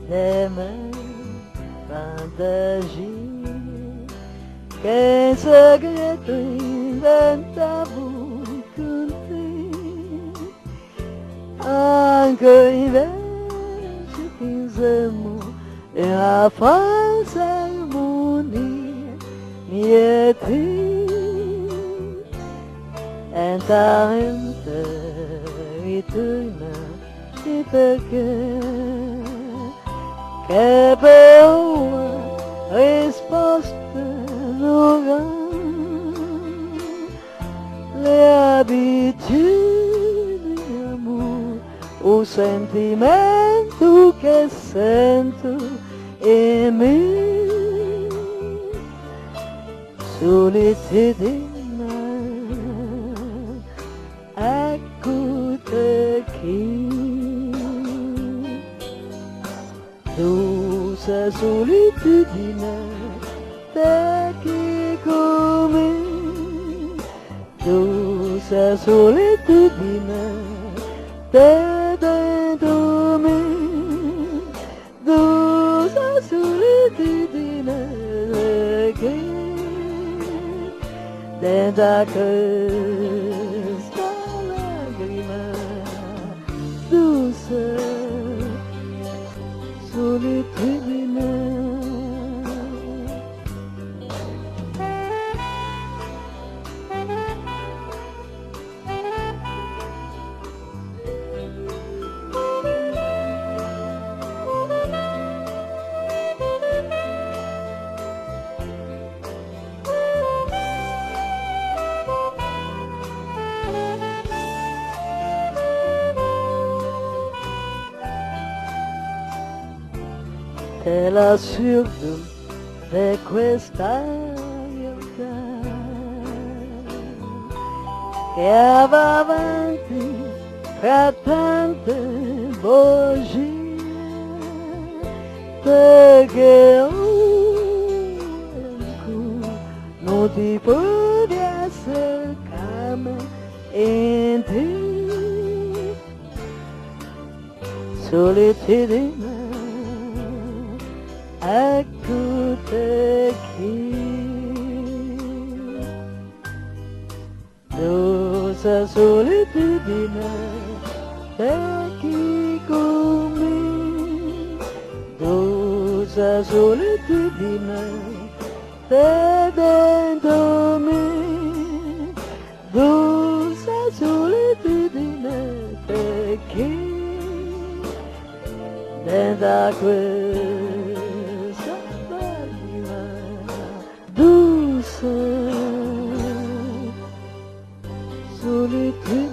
des mains fantasie che segreto inventavo con te, anche invece pensiamo nella falsa armonia mieti lentamente ritorna di perché che per una risposta non ha le abitudini amore o sentimento che sento in me solitudine ecco te qui dolce solitudine te che come dolce solitudine te dentro me dolce solitudine che dentro questa lagrima dolce solitudine. È l'assurdo di questa realtà che va avanti fra tante bugie perché non ti puoi acercarmi in te solitudine. Ecco te qui, dolce solitudine, te qui con me, dolce solitudine, te dentro me, dolce solitudine, te qui, dentro quel douce solitude.